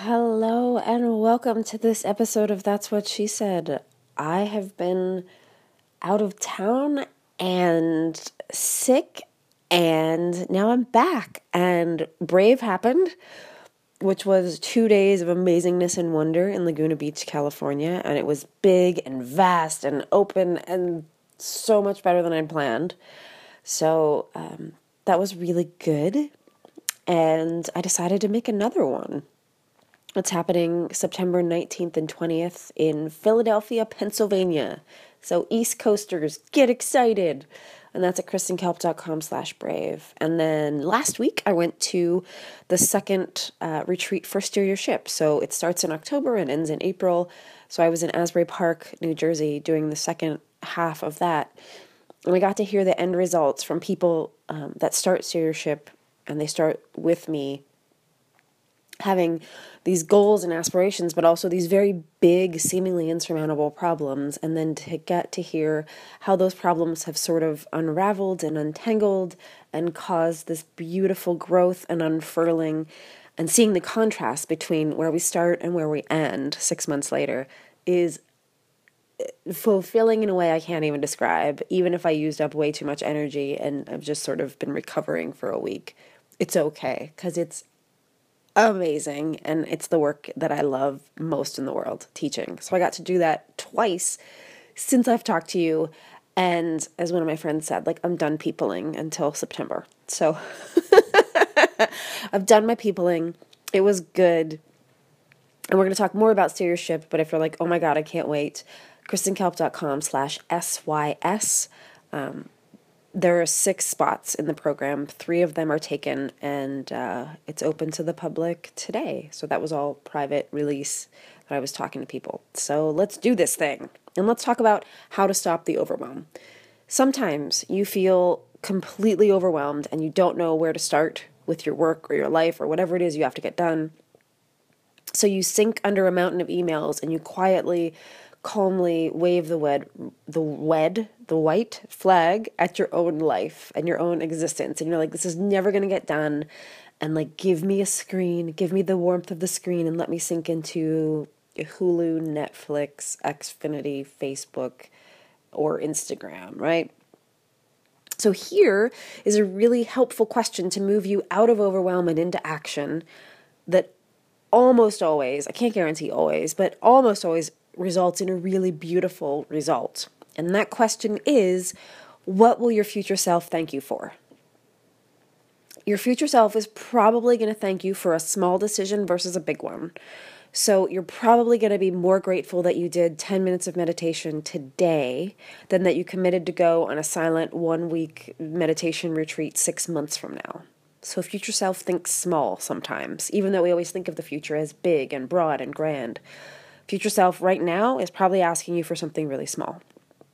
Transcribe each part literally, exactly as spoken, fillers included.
Hello and welcome to this episode of That's What She Said. I have been out of town and sick, and now I'm back. And Brave happened, which was two days of amazingness and wonder in Laguna Beach, California. And it was big and vast and open and so much better than I'd planned. So um, that was really good. And I decided to make another one. It's happening September nineteenth and twentieth in Philadelphia, Pennsylvania. So East Coasters, get excited. And that's at kristenkelp.com slash brave. And then last week I went to the second uh, retreat for Steer Your Ship. So it starts in October and ends in April. So I was in Asbury Park, New Jersey, doing the second half of that. And I got to hear the end results from people um, that start Steer Your Ship, and they start with me having these goals and aspirations, but also these very big, seemingly insurmountable problems, and then to get to hear how those problems have sort of unraveled and untangled and caused this beautiful growth and unfurling, and seeing the contrast between where we start and where we end six months later is fulfilling in a way I can't even describe. Even if I used up way too much energy and I've just sort of been recovering for a week, it's okay, because it's amazing, and it's the work that I love most in the world, teaching. So I got to do that twice since I've talked to you, and as one of my friends said, like, I'm done peopling until September. So I've done my peopling. It was good, and we're going to talk more about Steer Your Ship, but if you're like, oh my god, I can't wait, kristenkelp.com slash sys. Um, There are six spots in the program. Three of them are taken, and uh, it's open to the public today. So that was all private release that I was talking to people. So let's do this thing. And let's talk about how to stop the overwhelm. Sometimes you feel completely overwhelmed and you don't know where to start with your work or your life or whatever it is you have to get done. So you sink under a mountain of emails and you quietly, calmly wave the wed, the wed, the white flag at your own life and your own existence. And you're like, this is never going to get done. And like, give me a screen, give me the warmth of the screen, and let me sink into Hulu, Netflix, Xfinity, Facebook, or Instagram, right? So here is a really helpful question to move you out of overwhelm and into action that almost always, I can't guarantee always, but almost always results in a really beautiful result. And that question is, what will your future self thank you for? Your future self is probably going to thank you for a small decision versus a big one. So you're probably going to be more grateful that you did ten minutes of meditation today than that you committed to go on a silent one-week meditation retreat six months from now. So future self thinks small sometimes, even though we always think of the future as big and broad and grand. Future self right now is probably asking you for something really small.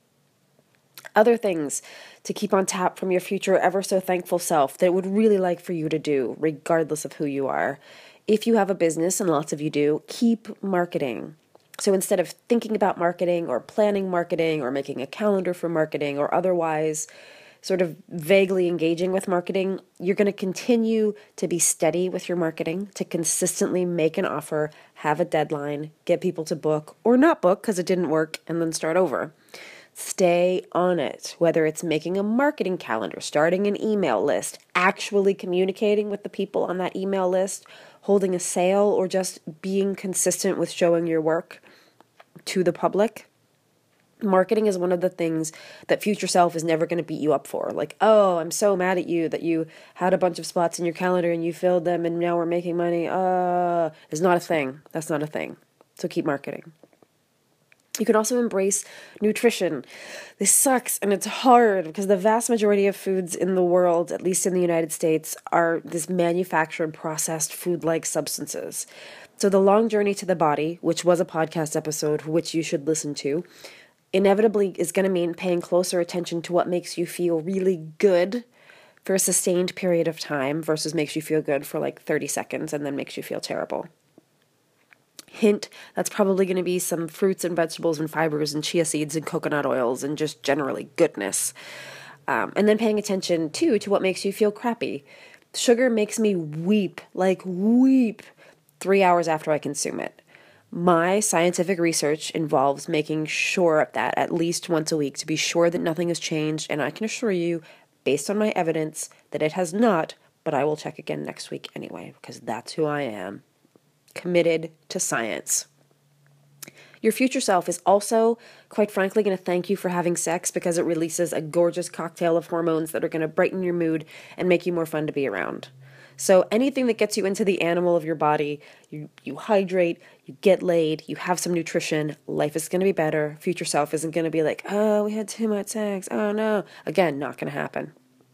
Other things to keep on tap from your future ever so thankful self that it would really like for you to do, regardless of who you are. If you have a business, and lots of you do, keep marketing. So instead of thinking about marketing or planning marketing or making a calendar for marketing or otherwise sort of vaguely engaging with marketing, you're going to continue to be steady with your marketing, to consistently make an offer, have a deadline, get people to book or not book because it didn't work, and then start over. Stay on it, whether it's making a marketing calendar, starting an email list, actually communicating with the people on that email list, holding a sale, or just being consistent with showing your work to the public. Marketing is one of the things that future self is never going to beat you up for. Like, oh, I'm so mad at you that you had a bunch of spots in your calendar and you filled them and now we're making money. Uh, it's not a thing. That's not a thing. So keep marketing. You can also embrace nutrition. This sucks and it's hard because the vast majority of foods in the world, at least in the United States, are this manufactured, processed food-like substances. So the long journey to the body, which was a podcast episode which you should listen to, inevitably is going to mean paying closer attention to what makes you feel really good for a sustained period of time versus makes you feel good for like thirty seconds and then makes you feel terrible. Hint, that's probably going to be some fruits and vegetables and fibers and chia seeds and coconut oils and just generally goodness. Um, and then paying attention, too, to what makes you feel crappy. Sugar makes me weep, like weep. three hours after I consume it. My scientific research involves making sure of that at least once a week to be sure that nothing has changed, and I can assure you, based on my evidence, that it has not, but I will check again next week anyway, because that's who I am. Committed to science. Your future self is also, quite frankly, going to thank you for having sex because it releases a gorgeous cocktail of hormones that are going to brighten your mood and make you more fun to be around. So anything that gets you into the animal of your body, you, you hydrate, you get laid, you have some nutrition, life is going to be better. Future self isn't going to be like, oh, we had too much sex. Oh, no. Again, not going to happen.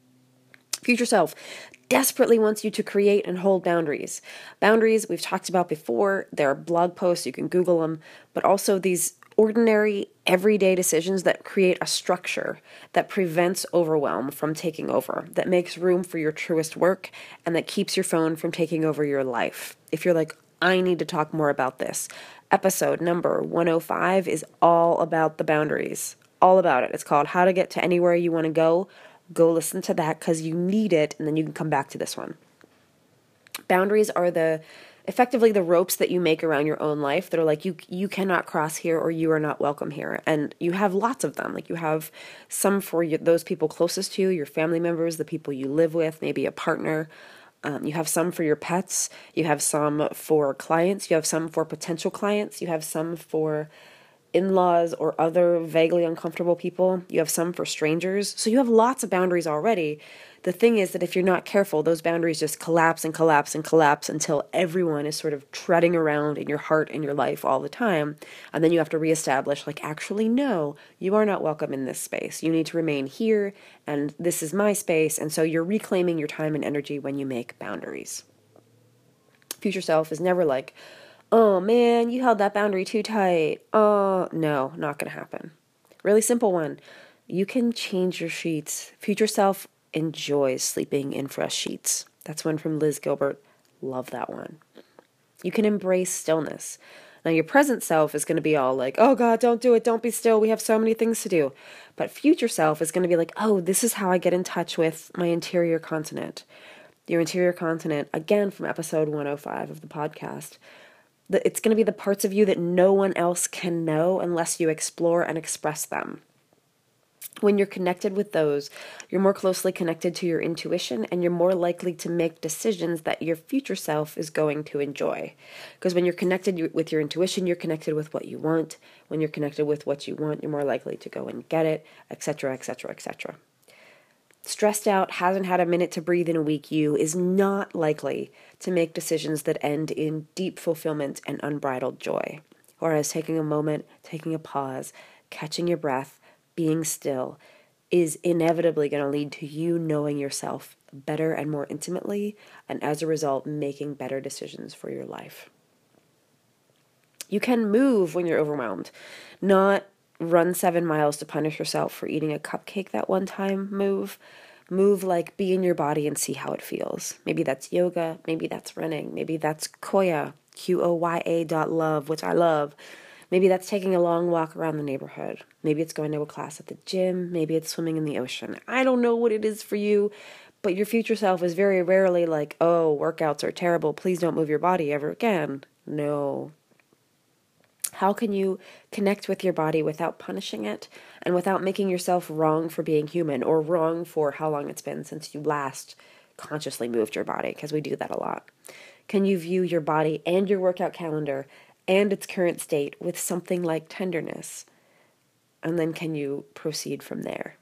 Future self desperately wants you to create and hold boundaries. Boundaries we've talked about before. There are blog posts, you can Google them, but also these ordinary, everyday decisions that create a structure that prevents overwhelm from taking over, that makes room for your truest work, and that keeps your phone from taking over your life. If you're like, I need to talk more about this, episode number one oh five is all about the boundaries. All about it. It's called How to Get to Anywhere You Want to Go. Go listen to that because you need it, and then you can come back to this one. Boundaries are the effectively the ropes that you make around your own life that are like, you you cannot cross here or you are not welcome here. And you have lots of them. Like you have some for you, those people closest to you, your family members, the people you live with, maybe a partner. Um, you have some for your pets. You have some for clients. You have some for potential clients. You have some for in-laws or other vaguely uncomfortable people. You have some for strangers. So you have lots of boundaries already. The thing is that if you're not careful, those boundaries just collapse and collapse and collapse until everyone is sort of treading around in your heart and your life all the time. And then you have to reestablish, like, actually, no, you are not welcome in this space. You need to remain here, and this is my space. And so you're reclaiming your time and energy when you make boundaries. Future self is never like, oh man, you held that boundary too tight. Oh, no, not going to happen. Really simple one. You can change your sheets. Future self enjoys sleeping in fresh sheets. That's one from Liz Gilbert. Love that one. You can embrace stillness. Now, your present self is going to be all like, oh God, don't do it. Don't be still. We have so many things to do. But future self is going to be like, oh, this is how I get in touch with my interior continent. Your interior continent, again, from episode one oh five of the podcast. It's going to be the parts of you that no one else can know unless you explore and express them. When you're connected with those, you're more closely connected to your intuition, and you're more likely to make decisions that your future self is going to enjoy. Because when you're connected with your intuition, you're connected with what you want. When you're connected with what you want, you're more likely to go and get it, et cetera, et cetera, et cetera. Stressed out, hasn't had a minute to breathe in a week you is not likely to make decisions that end in deep fulfillment and unbridled joy. Whereas taking a moment, taking a pause, catching your breath, being still is inevitably going to lead to you knowing yourself better and more intimately, and as a result, making better decisions for your life. You can move when you're overwhelmed, not run seven miles to punish yourself for eating a cupcake that one time. Move. Move like be in your body and see how it feels. Maybe that's yoga. Maybe that's running. Maybe that's Koya, Q O Y A dot love, which I love. Maybe that's taking a long walk around the neighborhood. Maybe it's going to a class at the gym. Maybe it's swimming in the ocean. I don't know what it is for you, but your future self is very rarely like, oh, workouts are terrible. Please don't move your body ever again. No. How can you connect with your body without punishing it and without making yourself wrong for being human or wrong for how long it's been since you last consciously moved your body? Because we do that a lot. Can you view your body and your workout calendar and its current state with something like tenderness? And then can you proceed from there?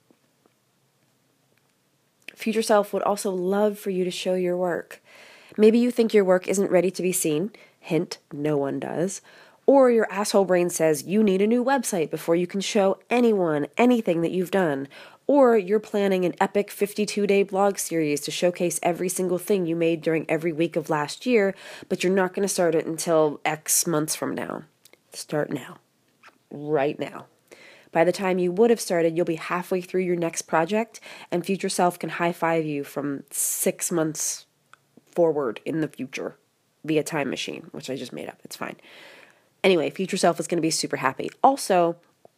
Future self would also love for you to show your work. Maybe you think your work isn't ready to be seen. Hint, no one does. Or your asshole brain says you need a new website before you can show anyone anything that you've done. Or you're planning an epic fifty-two day blog series to showcase every single thing you made during every week of last year, but you're not going to start it until X months from now. Start now. Right now. By the time you would have started, you'll be halfway through your next project, and future self can high-five you from six months forward in the future via time machine, which I just made up. It's fine. Anyway, future self is going to be super happy. Also,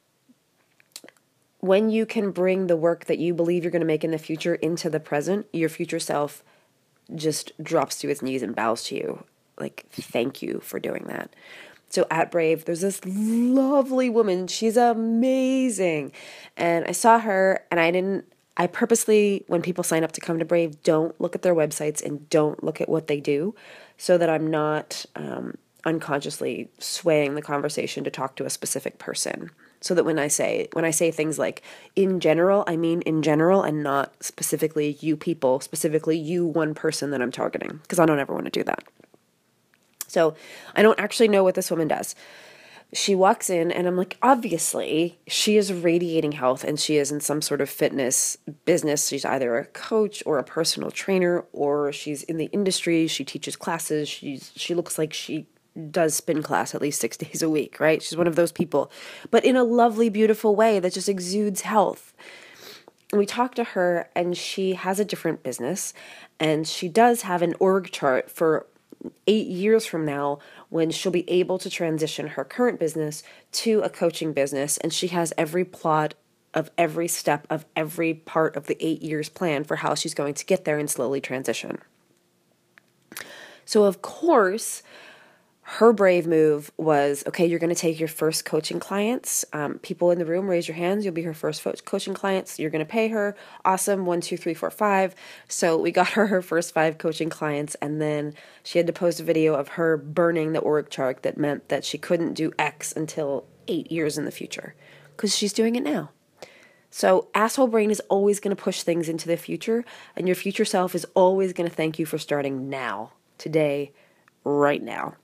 when you can bring the work that you believe you're going to make in the future into the present, your future self just drops to its knees and bows to you. like, thank you for doing that. So at Brave, there's this lovely woman. She's amazing. And I saw her, and I didn't, I purposely, when people sign up to come to Brave, don't look at their websites and don't look at what they do, so that I'm not um, unconsciously swaying the conversation to talk to a specific person. So that when I say, when I say things like, in general, I mean in general, and not specifically you people, specifically you one person that I'm targeting, because I don't ever want to do that. So I don't actually know what this woman does. She walks in and I'm like, obviously she is radiating health and she is in some sort of fitness business. She's either a coach or a personal trainer, or she's in the industry. She teaches classes. She's, she looks like she does spin class at least six days a week, right? She's one of those people, but in a lovely, beautiful way that just exudes health. And we talked to her, and she has a different business, and she does have an org chart for eight years from now when she'll be able to transition her current business to a coaching business. And she has every plot of every step of every part of the eight years plan for how she's going to get there and slowly transition. So of course, her brave move was, okay, you're going to take your first coaching clients. Um, people in the room, raise your hands. You'll be her first fo- coaching clients. You're going to pay her. Awesome. One, two, three, four, five. So we got her her first five coaching clients. And then she had to post a video of her burning the org chart that meant that she couldn't do X until eight years in the future, because she's doing it now. So asshole brain is always going to push things into the future, and your future self is always going to thank you for starting now, today, right now.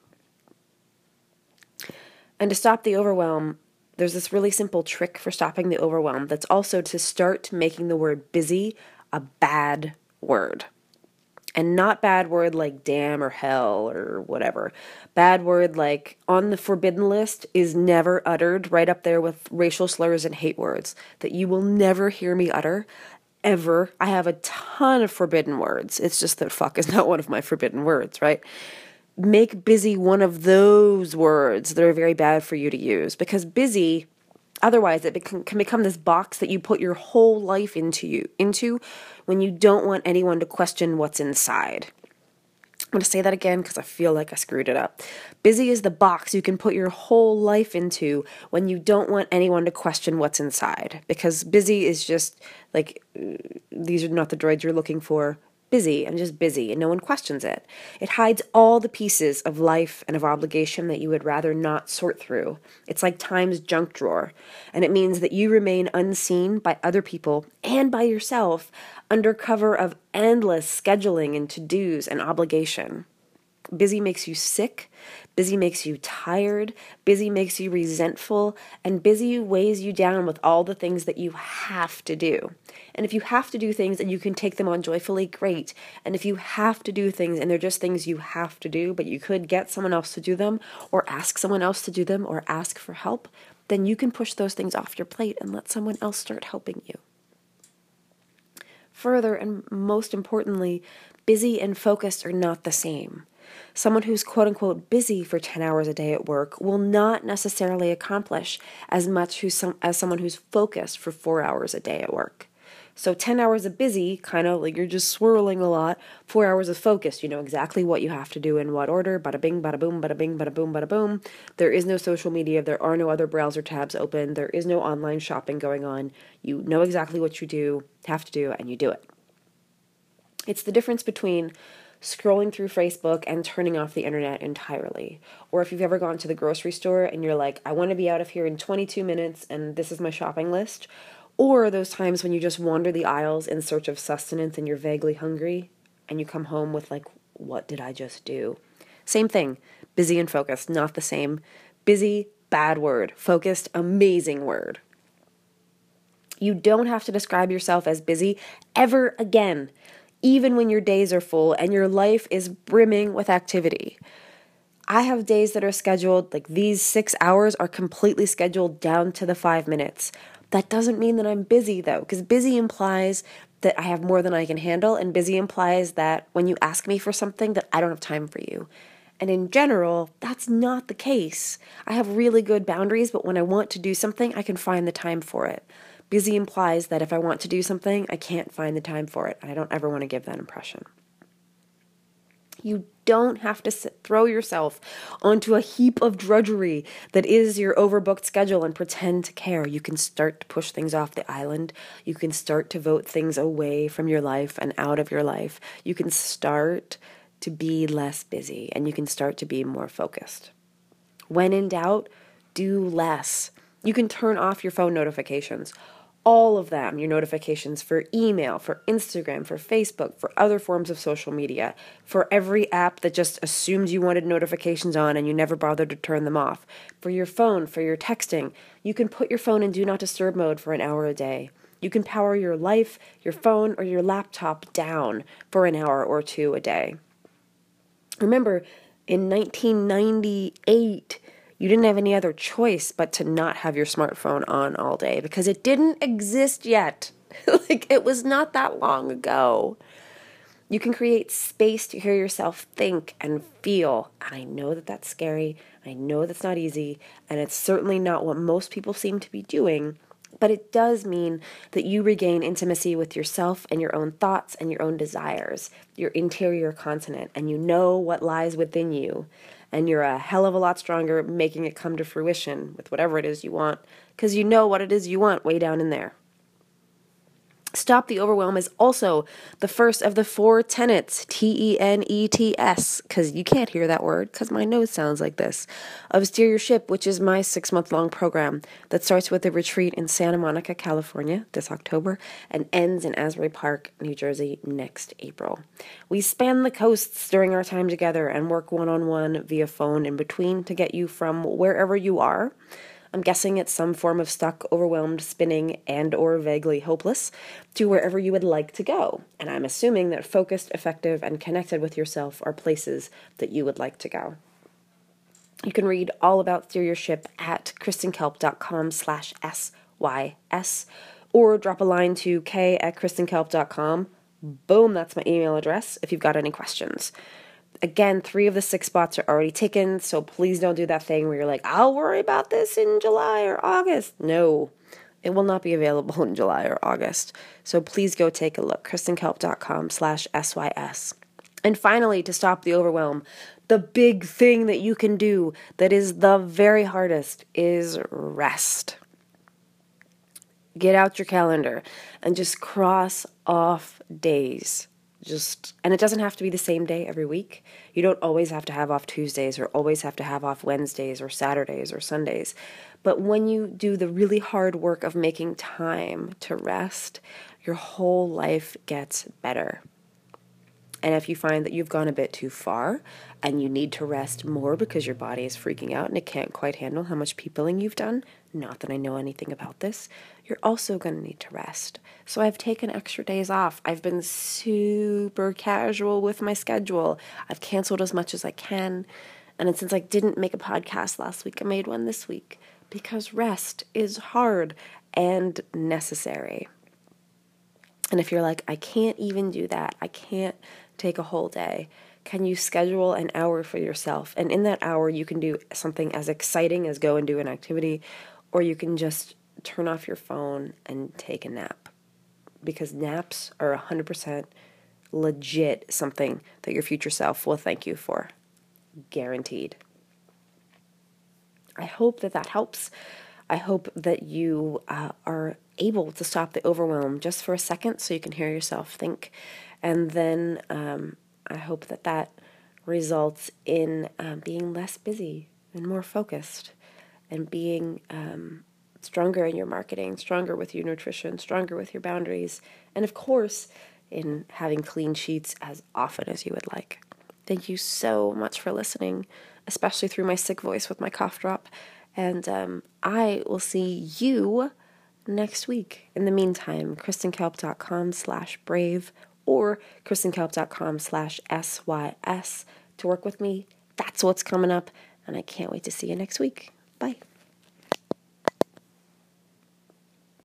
And to stop the overwhelm, there's this really simple trick for stopping the overwhelm that's also to start making the word busy a bad word. And not bad word like damn or hell or whatever. Bad word like on the forbidden list is never uttered, right up there with racial slurs and hate words that you will never hear me utter, ever. I have a ton of forbidden words. It's just that fuck is not one of my forbidden words, right? Make busy one of those words that are very bad for you to use, because busy, otherwise it can become this box that you put your whole life into you into when you don't want anyone to question what's inside. I'm going to say that again because I feel like I screwed it up. Busy is the box you can put your whole life into when you don't want anyone to question what's inside, because busy is just like, these are not the droids you're looking for. Busy, I'm just busy, and no one questions it. It hides all the pieces of life and of obligation that you would rather not sort through. It's like time's junk drawer, and it means that you remain unseen by other people and by yourself under cover of endless scheduling and to-dos and obligation. Busy makes you sick, busy makes you tired, busy makes you resentful, and busy weighs you down with all the things that you have to do. And if you have to do things and you can take them on joyfully, great. And if you have to do things and they're just things you have to do, but you could get someone else to do them, or ask someone else to do them, or ask for help, then you can push those things off your plate and let someone else start helping you. Further, and most importantly, busy and focused are not the same. Someone who's quote-unquote busy for ten hours a day at work will not necessarily accomplish as much who's some, as someone who's focused for four hours a day at work. So ten hours of busy, kind of like you're just swirling a lot. Four hours of focused, you know exactly what you have to do in what order. Bada bing, bada boom, bada bing, bada boom, bada boom. There is no social media. There are no other browser tabs open. There is no online shopping going on. You know exactly what you do, have to do, and you do it. It's the difference between scrolling through Facebook and turning off the internet entirely. Or if you've ever gone to the grocery store and you're like, I want to be out of here in twenty-two minutes and this is my shopping list. Or those times when you just wander the aisles in search of sustenance and you're vaguely hungry and you come home with like, what did I just do? Same thing. Busy and focused, not the same. Busy, bad word. Focused, amazing word. You don't have to describe yourself as busy ever again, even when your days are full and your life is brimming with activity. I have days that are scheduled, like these six hours are completely scheduled down to the five minutes. That doesn't mean that I'm busy though, because busy implies that I have more than I can handle, and busy implies that when you ask me for something that I don't have time for you. And in general, that's not the case. I have really good boundaries, but when I want to do something, I can find the time for it. Busy implies that if I want to do something, I can't find the time for it, and I don't ever want to give that impression. You don't have to sit, throw yourself onto a heap of drudgery that is your overbooked schedule and pretend to care. You can start to push things off the island. You can start to vote things away from your life and out of your life. You can start to be less busy, and you can start to be more focused. When in doubt, do less. You can turn off your phone notifications. All of them, your notifications for email, for Instagram, for Facebook, for other forms of social media, for every app that just assumed you wanted notifications on and you never bothered to turn them off, for your phone, for your texting. You can put your phone in Do Not Disturb mode for an hour a day. You can power your life, your phone, or your laptop down for an hour or two a day. Remember, in nineteen ninety-eight, you didn't have any other choice but to not have your smartphone on all day because it didn't exist yet. Like, it was not that long ago. You can create space to hear yourself think and feel. And I know that that's scary. I know that's not easy. And it's certainly not what most people seem to be doing. But it does mean that you regain intimacy with yourself and your own thoughts and your own desires, your interior continent, and you know what lies within you. And you're a hell of a lot stronger making it come to fruition with whatever it is you want, because you know what it is you want way down in there. Stop the Overwhelm is also the first of the four tenets, T E N E T S, because you can't hear that word because my nose sounds like this, of Steer Your Ship, which is my six-month-long program that starts with a retreat in Santa Monica, California this October and ends in Asbury Park, New Jersey next April. We span the coasts during our time together and work one-on-one via phone in between to get you from wherever you are. I'm guessing it's some form of stuck, overwhelmed, spinning, and or vaguely hopeless, to wherever you would like to go. And I'm assuming that focused, effective, and connected with yourself are places that you would like to go. You can read all about Steer Your Ship at kristenkelp.com slash S-Y-S, or drop a line to k at kristenkelp dot com. Boom, that's my email address if you've got any questions. Again, three of the six spots are already taken, so please don't do that thing where you're like, I'll worry about this in July or August. No, it will not be available in July or August. So please go take a look, kristenkelp.com slash S-Y-S. And finally, to stop the overwhelm, the big thing that you can do that is the very hardest is rest. Get out your calendar and just cross off days. Just, and it doesn't have to be the same day every week. You don't always have to have off Tuesdays or always have to have off Wednesdays or Saturdays or Sundays. But when you do the really hard work of making time to rest, your whole life gets better. And if you find that you've gone a bit too far and you need to rest more because your body is freaking out and it can't quite handle how much peopling you've done, not that I know anything about this, you're also going to need to rest. So I've taken extra days off. I've been super casual with my schedule. I've canceled as much as I can. And since I didn't make a podcast last week, I made one this week because rest is hard and necessary. And if you're like, I can't even do that, I can't take a whole day, can you schedule an hour for yourself? And in that hour, you can do something as exciting as go and do an activity, or you can just turn off your phone and take a nap. Because naps are one hundred percent legit something that your future self will thank you for. Guaranteed. I hope that that helps. I hope that you uh, are able to stop the overwhelm just for a second so you can hear yourself think. And then um, I hope that that results in um, being less busy and more focused and being um, stronger in your marketing, stronger with your nutrition, stronger with your boundaries, and of course, in having clean sheets as often as you would like. Thank you so much for listening, especially through my sick voice with my cough drop. And um, I will see you next week. In the meantime, kristenkelp.com slash brave or kristenkelp.com slash S-Y-S to work with me. That's what's coming up, and I can't wait to see you next week. Bye.